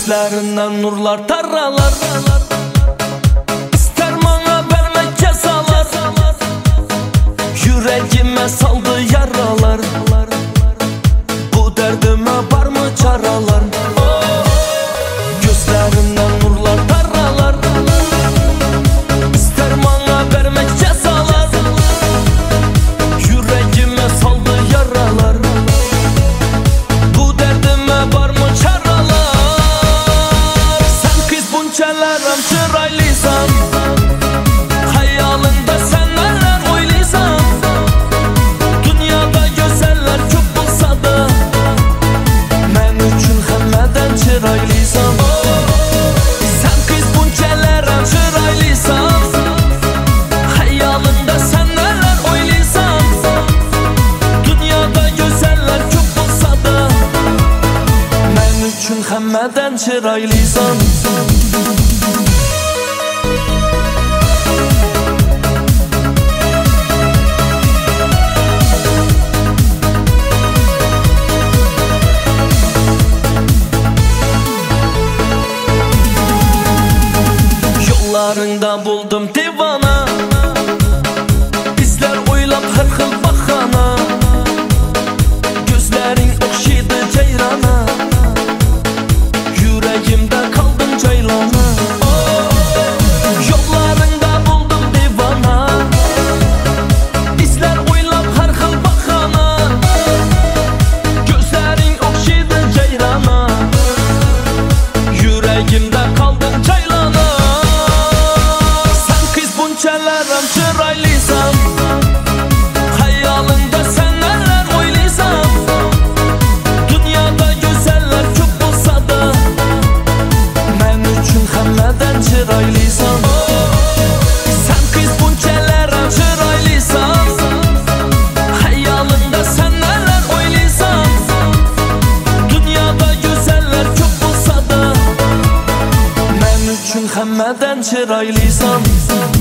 Gözlerinden nurlar taralar, İster bana vermek cezalar, yüreğime saldı yaralar. Bu derdime var mı çaralar? Gözlerinden nurlar taralar, İster bana vermek cezalar, yüreğime saldı yaralar. Bu derdime var mı çaralar? Sen kız bunçalarım çıraylısan, hayalında sen neler oyluysan. Dünyada güzeller çok bulsa da men üçün hemmeden çıraylısan. Sen kız bunçalarım çıraylısan, hayalında sen neler oyluysan. Dünyada güzeller çok bulsa da men üçün hemmeden çıraylısan. Yollarında buldum divana, bizler oylap her xil baxana. Gözlerin oxşıydı ceyrana, yüreğimde kaldın ceylana. Yollarında buldum divana, bizler oylap her xil baxana. Gözlerin oxşıydı ceyrana, yüreğimde kaldın ceylana. Bunçalarım çıraylısan, hayalında sen neler oyluysan. Dünyada güzeller çok bulsa da men üçün hemmeden çıraylısan. Sen kız bunçalarım çıraylısan, hayalında sen neler oyluysan. Dünyada güzeller çok bulsa da men üçün hemmeden çıraylısan.